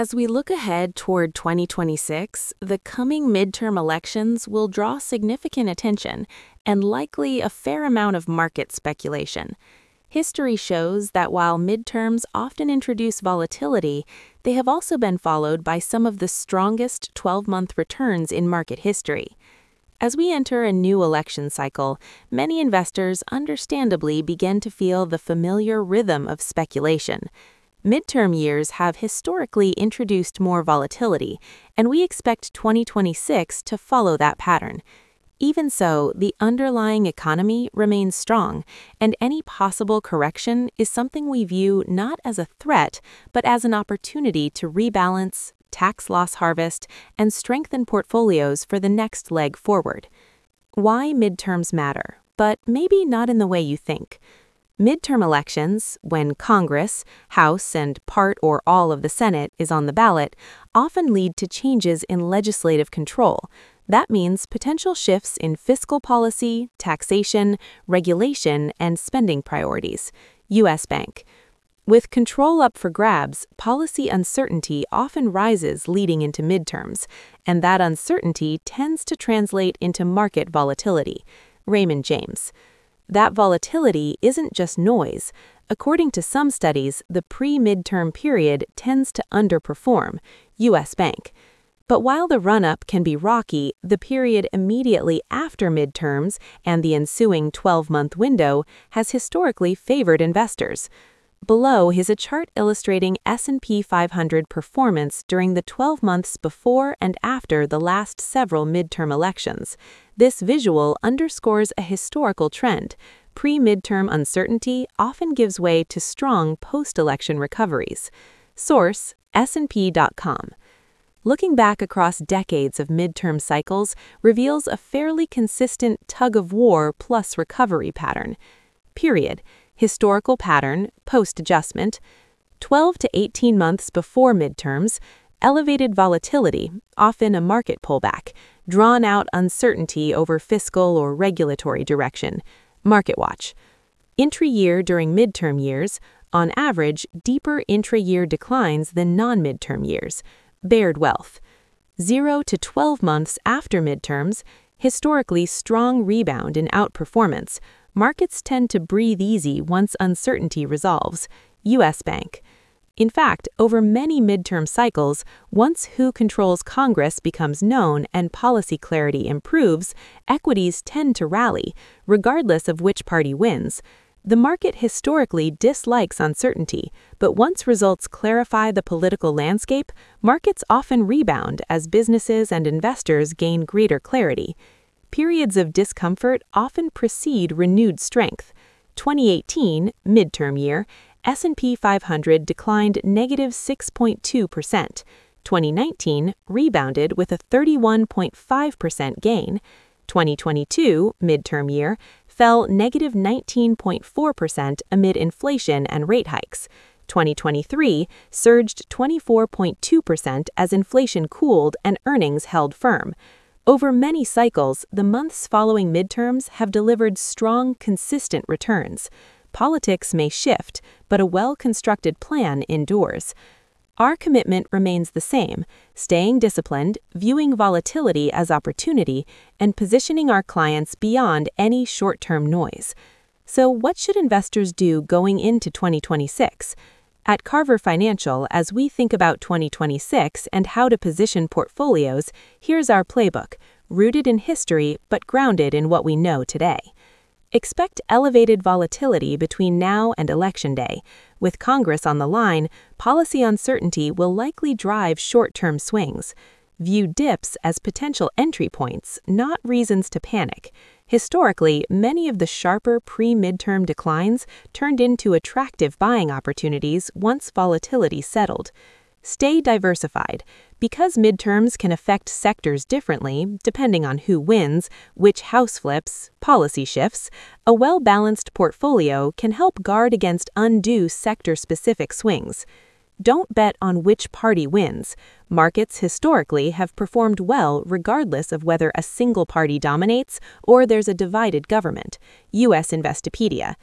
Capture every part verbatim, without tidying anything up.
As we look ahead toward twenty twenty-six, the coming midterm elections will draw significant attention and likely a fair amount of market speculation. History shows that while midterms often introduce volatility, they have also been followed by some of the strongest twelve-month returns in market history. As we enter a new election cycle, many investors understandably begin to feel the familiar rhythm of speculation. Midterm years have historically introduced more volatility, and we expect twenty twenty-six to follow that pattern. Even so, the underlying economy remains strong, and any possible correction is something we view not as a threat, but as an opportunity to rebalance, tax loss harvest, and strengthen portfolios for the next leg forward. Why midterms matter, but maybe not in the way you think. Midterm elections, when Congress, House, and part or all of the Senate is on the ballot, often lead to changes in legislative control. That means potential shifts in fiscal policy, taxation, regulation, and spending priorities. U S Bank. With control up for grabs, policy uncertainty often rises leading into midterms, and that uncertainty tends to translate into market volatility. Raymond James. That volatility isn't just noise. According to some studies, the pre-midterm period tends to underperform. U S Bank. But while the run-up can be rocky, the period immediately after midterms and the ensuing twelve-month window has historically favored investors. Below is a chart illustrating S and P five hundred performance during the twelve months before and after the last several midterm elections. This visual underscores a historical trend. Pre-midterm uncertainty often gives way to strong post-election recoveries. Source: S and P dot com. Looking back across decades of midterm cycles reveals a fairly consistent tug-of-war plus recovery pattern. Period. Historical pattern, post-adjustment. twelve to eighteen months before midterms, elevated volatility, often a market pullback, drawn-out uncertainty over fiscal or regulatory direction. MarketWatch. Intra-year during midterm years, on average, deeper intra-year declines than non-midterm years. Baird Wealth. zero to twelve months after midterms, historically strong rebound in outperformance. Markets tend to breathe easy once uncertainty resolves. U S Bank. In fact, over many midterm cycles, once who controls Congress becomes known and policy clarity improves, equities tend to rally, regardless of which party wins. The market historically dislikes uncertainty, but once results clarify the political landscape, markets often rebound as businesses and investors gain greater clarity. Periods of discomfort often precede renewed strength. twenty eighteen, midterm year, S and P five hundred declined negative six point two percent. twenty nineteen rebounded with a thirty-one point five percent gain. twenty twenty-two, midterm year, fell negative nineteen point four percent amid inflation and rate hikes. twenty twenty-three surged twenty-four point two percent as inflation cooled and earnings held firm. Over many cycles, the months following midterms have delivered strong, consistent returns. Politics may shift, but a well-constructed plan endures. Our commitment remains the same: staying disciplined, viewing volatility as opportunity, and positioning our clients beyond any short-term noise. So what should investors do going into twenty twenty-six? At Carver Financial, as we think about twenty twenty-six and how to position portfolios, here's our playbook, rooted in history but grounded in what we know today. Expect elevated volatility between now and Election Day. With Congress on the line, policy uncertainty will likely drive short-term swings. View dips as potential entry points, not reasons to panic. Historically, many of the sharper pre-midterm declines turned into attractive buying opportunities once volatility settled. Stay diversified. Because midterms can affect sectors differently, depending on who wins, which house flips, policy shifts, a well-balanced portfolio can help guard against undue sector-specific swings. Don't bet on which party wins. Markets historically have performed well regardless of whether a single party dominates or there's a divided government. U S Investopedia.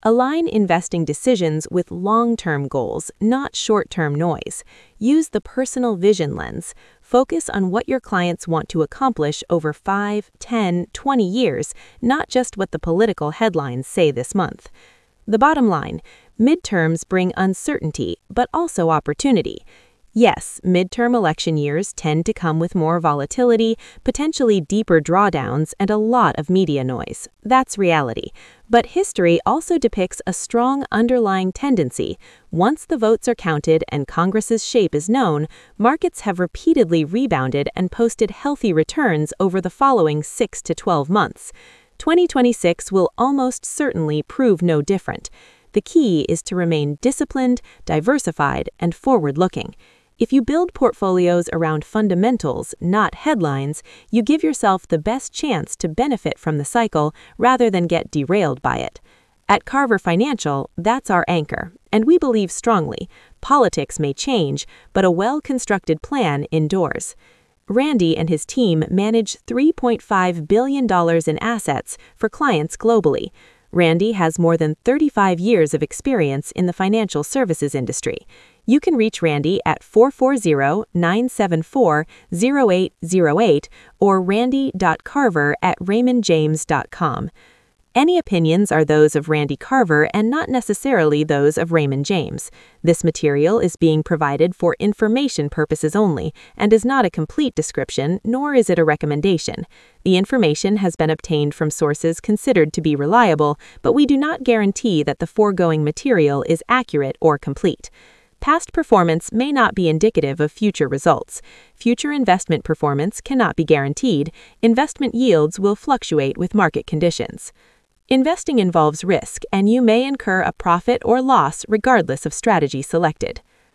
Align investing decisions with long-term goals, not short-term noise. Use the personal vision lens. Focus on what your clients want to accomplish over five, ten, twenty years, not just what the political headlines say this month. The bottom line, midterms bring uncertainty, but also opportunity. Yes, midterm election years tend to come with more volatility, potentially deeper drawdowns, and a lot of media noise. That's reality. But history also depicts a strong underlying tendency. Once the votes are counted and Congress's shape is known, markets have repeatedly rebounded and posted healthy returns over the following six to twelve months. twenty twenty-six will almost certainly prove no different. The key is to remain disciplined, diversified, and forward-looking. If you build portfolios around fundamentals, not headlines, you give yourself the best chance to benefit from the cycle rather than get derailed by it. At Carver Financial, that's our anchor, and we believe strongly, politics may change, but a well-constructed plan endures. Randy and his team manage three point five billion dollars in assets for clients globally. Randy has more than thirty-five years of experience in the financial services industry. You can reach Randy at four four zero, nine seven four, zero eight zero eight or randy dot carver at raymond james dot com. Any opinions are those of Randy Carver and not necessarily those of Raymond James. This material is being provided for information purposes only and is not a complete description, nor is it a recommendation. The information has been obtained from sources considered to be reliable, but we do not guarantee that the foregoing material is accurate or complete. Past performance may not be indicative of future results. Future investment performance cannot be guaranteed. Investment yields will fluctuate with market conditions. Investing involves risk, and you may incur a profit or loss regardless of strategy selected.